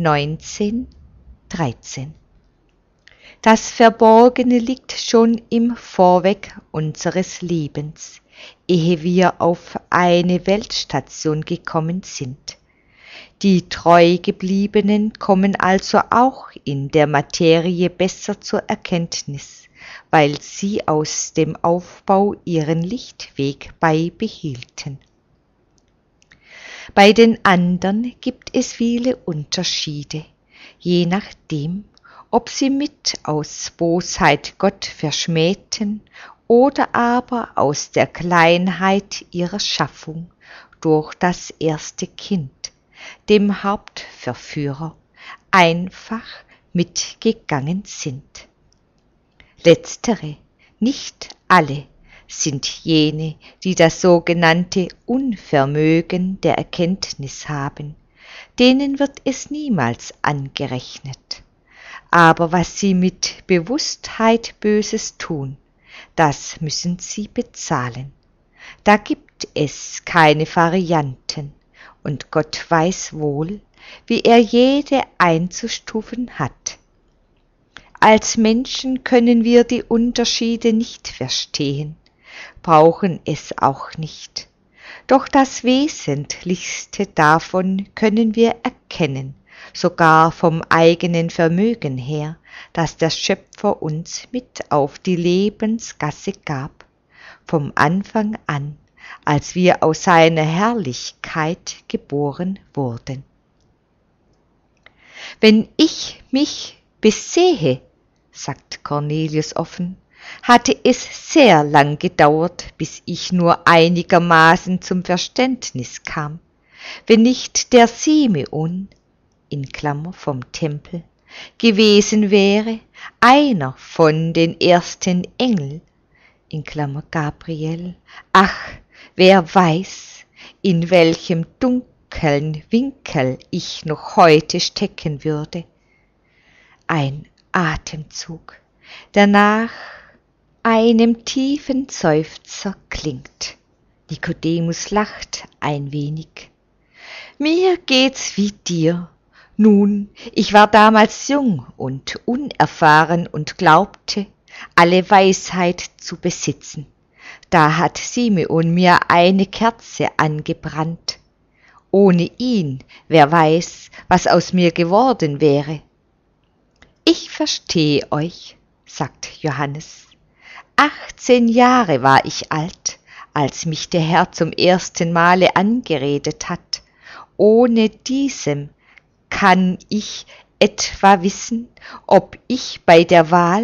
19,13. Das Verborgene liegt schon im Vorweg unseres Lebens, ehe wir auf eine Weltstation gekommen sind. Die Treugebliebenen kommen also auch in der Materie besser zur Erkenntnis, weil sie aus dem Aufbau ihren Lichtweg beibehielten. Bei den anderen gibt es viele Unterschiede, je nachdem, ob sie mit aus Bosheit Gott verschmähten oder aber aus der Kleinheit ihrer Schaffung durch das erste Kind, dem Hauptverführer, einfach mitgegangen sind. Letztere, nicht alle, sind jene, die das sogenannte Unvermögen der Erkenntnis haben, denen wird es niemals angerechnet. Aber was sie mit Bewusstheit Böses tun, das müssen sie bezahlen. Da gibt es keine Varianten, und Gott weiß wohl, wie er jede einzustufen hat. Als Menschen können wir die Unterschiede nicht verstehen, brauchen es auch nicht. Doch das Wesentlichste davon können wir erkennen, sogar vom eigenen Vermögen her, das der Schöpfer uns mit auf die Lebensgasse gab, vom Anfang an, als wir aus seiner Herrlichkeit geboren wurden. Wenn ich mich besehe, sagt Cornelius offen, hatte es sehr lang gedauert, bis ich nur einigermaßen zum Verständnis kam, wenn nicht der Simeon, in Klammer vom Tempel, gewesen wäre, einer von den ersten Engeln, in Klammer Gabriel. Ach, wer weiß, in welchem dunklen Winkel ich noch heute stecken würde. Ein Atemzug, der nach einem tiefen Seufzer klingt. Nikodemus lacht ein wenig. Mir geht's wie dir. Nun, ich war damals jung und unerfahren und glaubte, alle Weisheit zu besitzen. Da hat Simeon mir eine Kerze angebrannt. Ohne ihn, wer weiß, was aus mir geworden wäre. Ich verstehe euch, sagt Johannes. 18 Jahre war ich alt, als mich der Herr zum ersten Male angeredet hat. Ohne diesem kann ich etwa wissen, ob ich bei der Wahl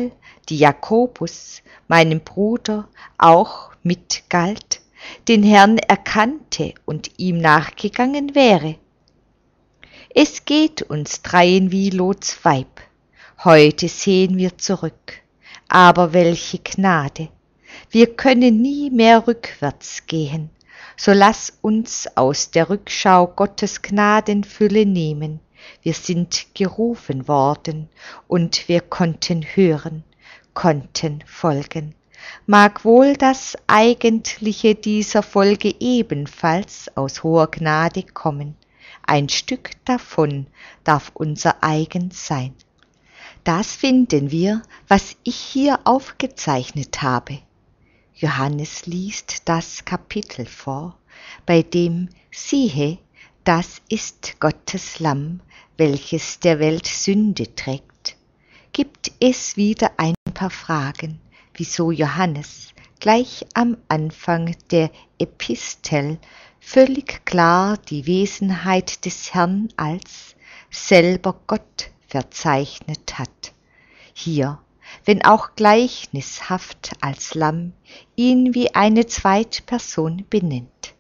die Jakobus, meinem Bruder, auch mitgalt, den Herrn erkannte und ihm nachgegangen wäre. Es geht uns dreien wie Lots Weib. Heute sehen wir zurück, aber welche Gnade! Wir können nie mehr rückwärts gehen, so lass uns aus der Rückschau Gottes Gnadenfülle nehmen. Wir sind gerufen worden und wir konnten hören, konnten folgen. Mag wohl das Eigentliche dieser Folge ebenfalls aus hoher Gnade kommen. Ein Stück davon darf unser eigen sein. Das finden wir, was ich hier aufgezeichnet habe. Johannes liest das Kapitel vor, bei dem, siehe, das ist Gottes Lamm, welches der Welt Sünde trägt. Gibt es wieder ein paar Fragen, wieso Johannes gleich am Anfang der Epistel völlig klar die Wesenheit des Herrn als selber Gott verzeichnet hat. Hier, wenn auch gleichnishaft als Lamm, ihn wie eine Zweitperson benennt.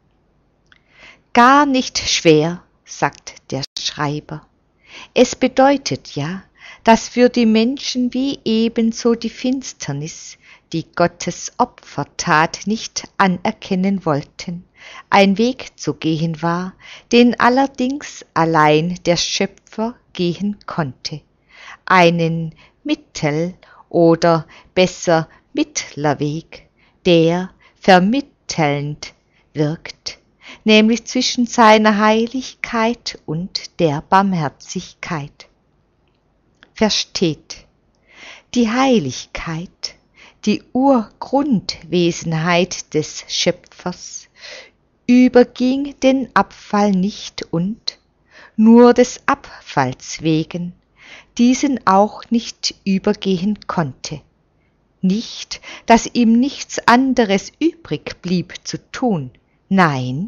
Gar nicht schwer, sagt der Schreiber. Es bedeutet ja, dass für die Menschen wie ebenso die Finsternis, die Gottes Opfertat nicht anerkennen wollten, ein Weg zu gehen war, den allerdings allein der Schöpfer gehen konnte. Einen oder besser mittler Weg, der vermittelnd wirkt, nämlich zwischen seiner Heiligkeit und der Barmherzigkeit. Versteht, die Heiligkeit, die Urgrundwesenheit des Schöpfers, überging den Abfall nicht und, nur des Abfalls wegen, diesen auch nicht übergehen konnte. Nicht, dass ihm nichts anderes übrig blieb zu tun, nein,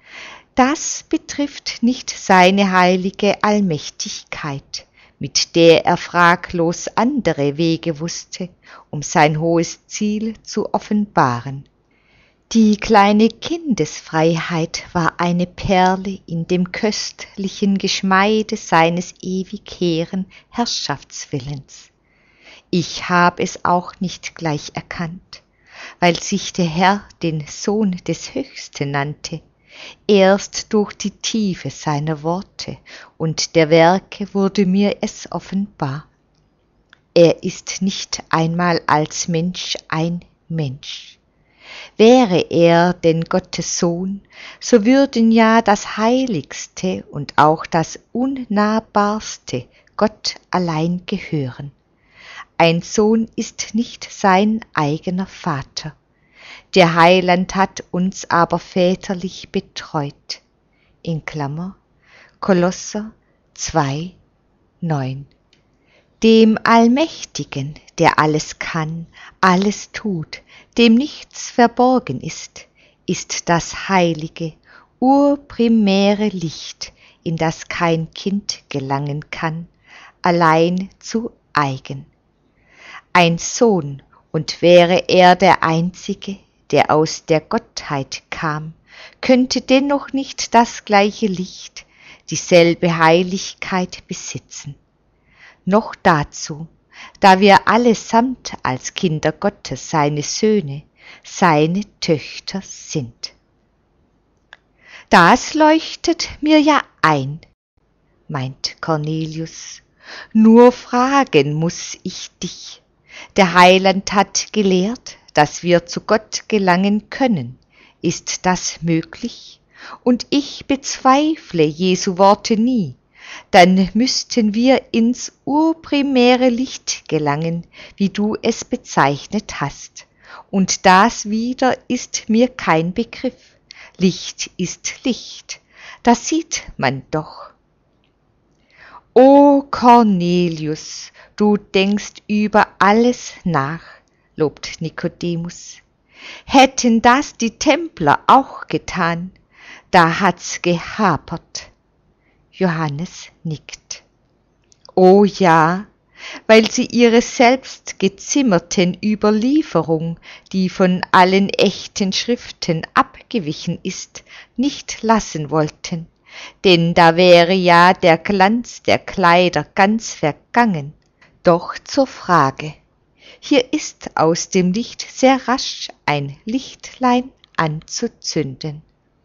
das betrifft nicht seine heilige Allmächtigkeit, mit der er fraglos andere Wege wusste, um sein hohes Ziel zu offenbaren. Die kleine Kindesfreiheit war eine Perle in dem köstlichen Geschmeide seines ewig hehren Herrschaftswillens. Ich hab es auch nicht gleich erkannt, weil sich der Herr den Sohn des Höchsten nannte, erst durch die Tiefe seiner Worte und der Werke wurde mir es offenbar. Er ist nicht einmal als Mensch ein Mensch. Wäre er denn Gottes Sohn, so würden ja das Heiligste und auch das Unnahbarste Gott allein gehören. Ein Sohn ist nicht sein eigener Vater. Der Heiland hat uns aber väterlich betreut. In Klammer, Kolosser 2, 9. Dem Allmächtigen, der alles kann, alles tut, dem nichts verborgen ist das heilige, urprimäre Licht, in das kein Kind gelangen kann, allein zu eigen. Ein Sohn, und wäre er der Einzige, der aus der Gottheit kam, könnte dennoch nicht das gleiche Licht, dieselbe Heiligkeit besitzen. Noch dazu, da wir allesamt als Kinder Gottes seine Söhne, seine Töchter sind. Das leuchtet mir ja ein, meint Cornelius, nur fragen muß ich dich. Der Heiland hat gelehrt, dass wir zu Gott gelangen können. Ist das möglich? Und ich bezweifle Jesu Worte nie. Dann müssten wir ins urprimäre Licht gelangen, wie du es bezeichnet hast. Und das wieder ist mir kein Begriff. Licht ist Licht, das sieht man doch. O Cornelius, du denkst über alles nach, lobt Nikodemus. Hätten das die Templer auch getan, da hat's gehapert. Johannes nickt. O ja, weil sie ihre selbst gezimmerten Überlieferung, die von allen echten Schriften abgewichen ist, nicht lassen wollten, denn da wäre ja der Glanz der Kleider ganz vergangen. Doch zur Frage. Hier ist aus dem Licht sehr rasch ein Lichtlein anzuzünden.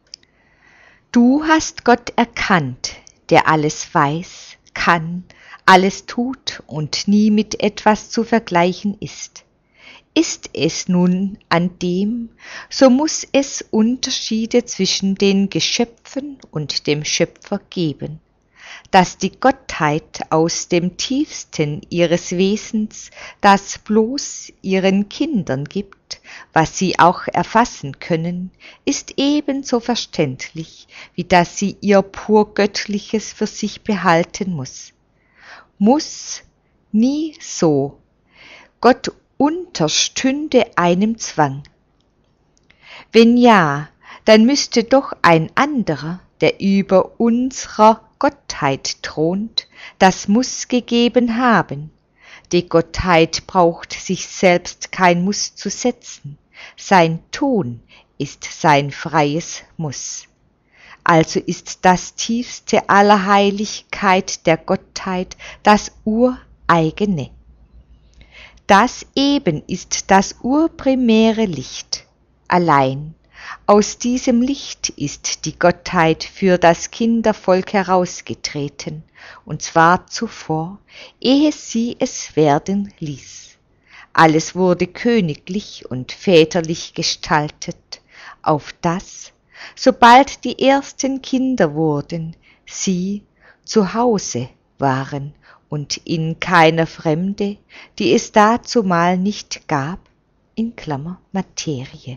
Du hast Gott erkannt, der alles weiß, kann, alles tut und nie mit etwas zu vergleichen ist. Ist es nun an dem, so muß es Unterschiede zwischen den Geschöpfen und dem Schöpfer geben. Dass die Gottheit aus dem tiefsten ihres Wesens das bloß ihren Kindern gibt, was sie auch erfassen können, ist ebenso verständlich, wie dass sie ihr pur Göttliches für sich behalten muß nie so. Gott unterstünde einem Zwang. Wenn ja, dann müsste doch ein anderer, der über unserer Gottheit thront, das Muß gegeben haben. Die Gottheit braucht sich selbst kein Muß zu setzen, sein Tun ist sein freies Muß. Also ist das tiefste aller Heiligkeit der Gottheit das Ureigene. Das eben ist das urprimäre Licht. Allein aus diesem Licht ist die Gottheit für das Kindervolk herausgetreten, und zwar zuvor, ehe sie es werden ließ. Alles wurde königlich und väterlich gestaltet, auf das, sobald die ersten Kinder wurden, sie zu Hause waren und in keiner Fremde, die es dazumal nicht gab, in Klammer Materie.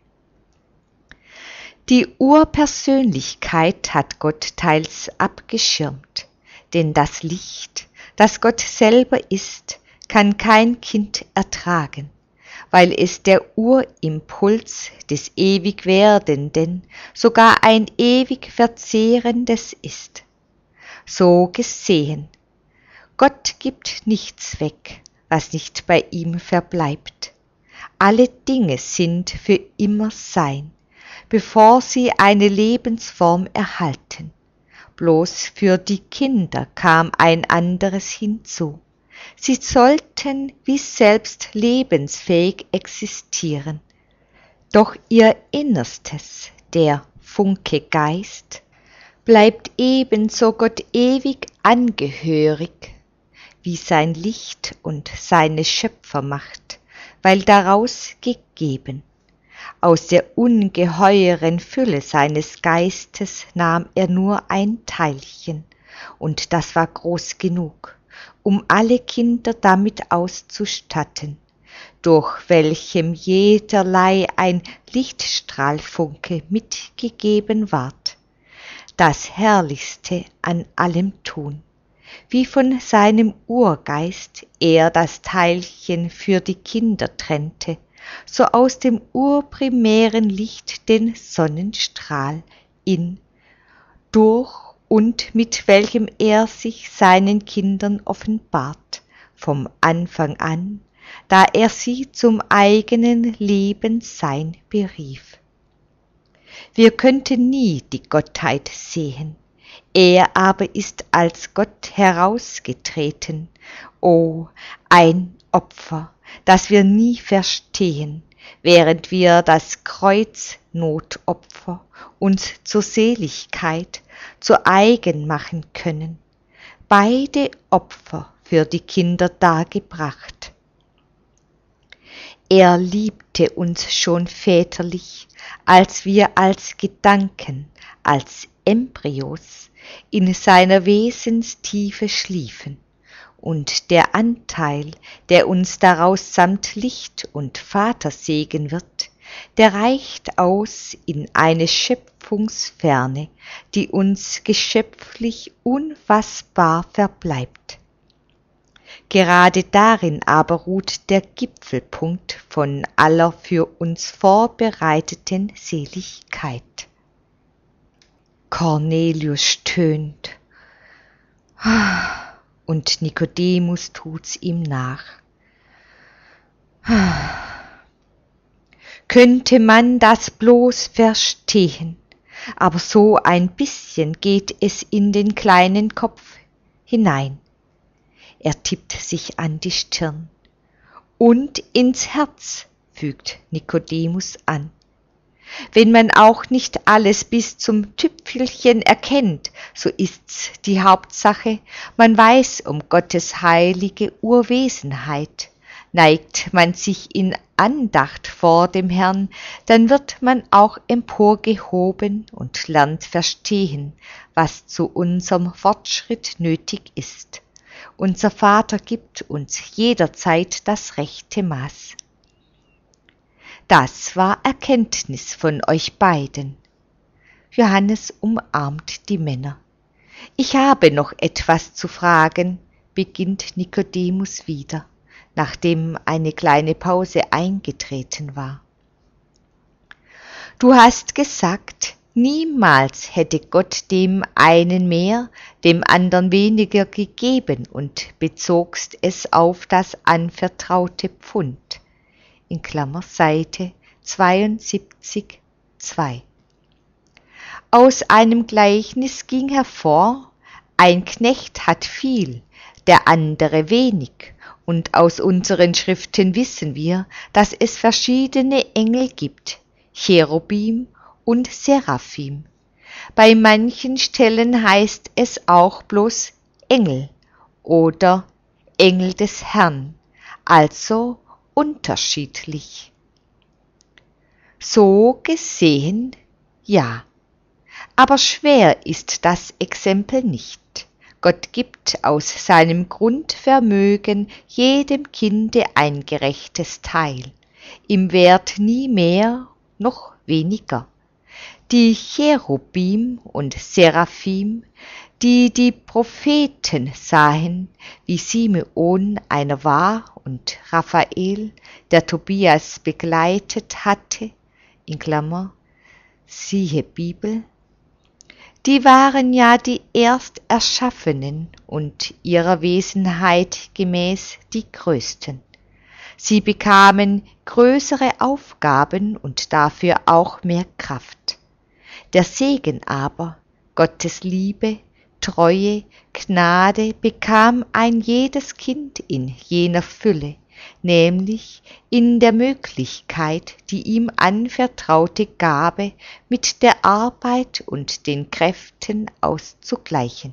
Die Urpersönlichkeit hat Gott teils abgeschirmt, denn das Licht, das Gott selber ist, kann kein Kind ertragen, weil es der Urimpuls des ewig Werdenden, sogar ein ewig Verzehrendes ist. So gesehen, Gott gibt nichts weg, was nicht bei ihm verbleibt. Alle Dinge sind für immer sein, bevor sie eine Lebensform erhalten. Bloß für die Kinder kam ein anderes hinzu. Sie sollten wie selbst lebensfähig existieren. Doch ihr Innerstes, der Funke Geist, bleibt ebenso Gott ewig angehörig, wie sein Licht und seine Schöpfermacht, weil daraus gegeben. Aus der ungeheuren Fülle seines Geistes nahm er nur ein Teilchen, und das war groß genug, um alle Kinder damit auszustatten, durch welchem jederlei ein Lichtstrahlfunke mitgegeben ward, das Herrlichste an allem Tun, wie von seinem Urgeist er das Teilchen für die Kinder trennte, so aus dem urprimären Licht den Sonnenstrahl in, durch und mit welchem er sich seinen Kindern offenbart, vom Anfang an, da er sie zum eigenen Lebenssein berief. Wir könnten nie die Gottheit sehen, er aber ist als Gott herausgetreten, o, ein Opfer, das wir nie verstehen, während wir das Kreuznotopfer uns zur Seligkeit zu eigen machen können, beide Opfer für die Kinder dargebracht. Er liebte uns schon väterlich, als wir als Gedanken, als Embryos in seiner Wesenstiefe schliefen, und der Anteil, der uns daraus samt Licht und Vatersegen wird, der reicht aus in eine Schöpfungsferne, die uns geschöpflich unfassbar verbleibt. Gerade darin aber ruht der Gipfelpunkt von aller für uns vorbereiteten Seligkeit. Cornelius stöhnt Und Nikodemus tut's ihm nach. Könnte man das bloß verstehen, aber so ein bisschen geht es in den kleinen Kopf hinein. Er tippt sich an die Stirn. Und ins Herz, fügt Nikodemus an. Wenn man auch nicht alles bis zum Tüpfelchen erkennt, so ist's die Hauptsache, man weiß um Gottes heilige Urwesenheit. Neigt man sich in Andacht vor dem Herrn, dann wird man auch emporgehoben und lernt verstehen, was zu unserem Fortschritt nötig ist. Unser Vater gibt uns jederzeit das rechte Maß. Das war Erkenntnis von euch beiden. Johannes umarmt die Männer. Ich habe noch etwas zu fragen, beginnt Nikodemus wieder, nachdem eine kleine Pause eingetreten war. Du hast gesagt, niemals hätte Gott dem einen mehr, dem anderen weniger gegeben und bezogst es auf das anvertraute Pfund. In Klammer Seite 72, 2. Aus einem Gleichnis ging hervor, ein Knecht hat viel, der andere wenig, und aus unseren Schriften wissen wir, dass es verschiedene Engel gibt, Cherubim und Seraphim. Bei manchen Stellen heißt es auch bloß Engel oder Engel des Herrn, also unterschiedlich. So gesehen, ja. Aber schwer ist das Exempel nicht. Gott gibt aus seinem Grundvermögen jedem Kinde ein gerechtes Teil, im Wert nie mehr noch weniger. Die Cherubim und Seraphim, die die Propheten sahen, wie Simeon einer war und Raphael, der Tobias begleitet hatte, in Klammer, siehe Bibel, die waren ja die Ersterschaffenen und ihrer Wesenheit gemäß die Größten. Sie bekamen größere Aufgaben und dafür auch mehr Kraft. Der Segen aber, Gottes Liebe, Treue, Gnade bekam ein jedes Kind in jener Fülle, nämlich in der Möglichkeit, die ihm anvertraute Gabe mit der Arbeit und den Kräften auszugleichen.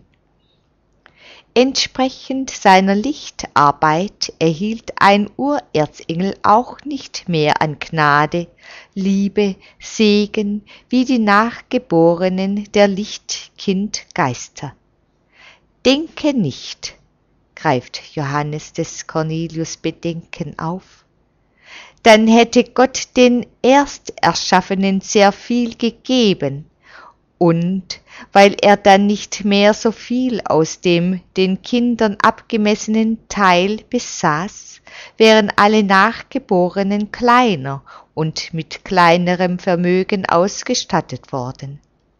Entsprechend seiner Lichtarbeit erhielt ein Urerzengel auch nicht mehr an Gnade, Liebe, Segen wie die Nachgeborenen der Lichtkindgeister. Denke nicht, greift Johannes des Cornelius Bedenken auf, dann hätte Gott den Ersterschaffenen sehr viel gegeben, und weil er dann nicht mehr so viel aus dem den Kindern abgemessenen Teil besaß, wären alle Nachgeborenen kleiner und mit kleinerem Vermögen ausgestattet worden.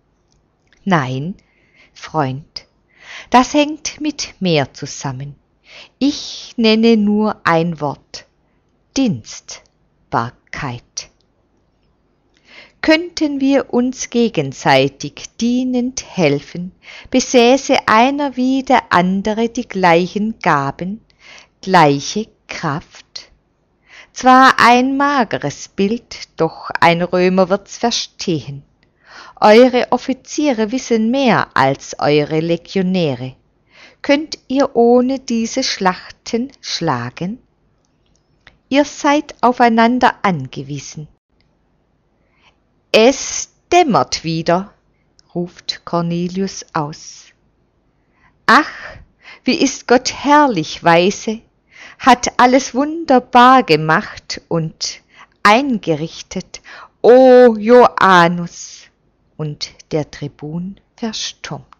Nein, Freund, das hängt mit mehr zusammen. Ich nenne nur ein Wort: Dienstbarkeit. Könnten wir uns gegenseitig dienend helfen, besäße einer wie der andere die gleichen Gaben, gleiche Kraft. Zwar ein mageres Bild, doch ein Römer wird's verstehen. Eure Offiziere wissen mehr als eure Legionäre. Könnt ihr ohne diese Schlachten schlagen? Ihr seid aufeinander angewiesen. Es dämmert wieder, ruft Cornelius aus. Ach, wie ist Gott herrlich weise, hat alles wunderbar gemacht und eingerichtet, o Joannes! Und der Tribun verstummt.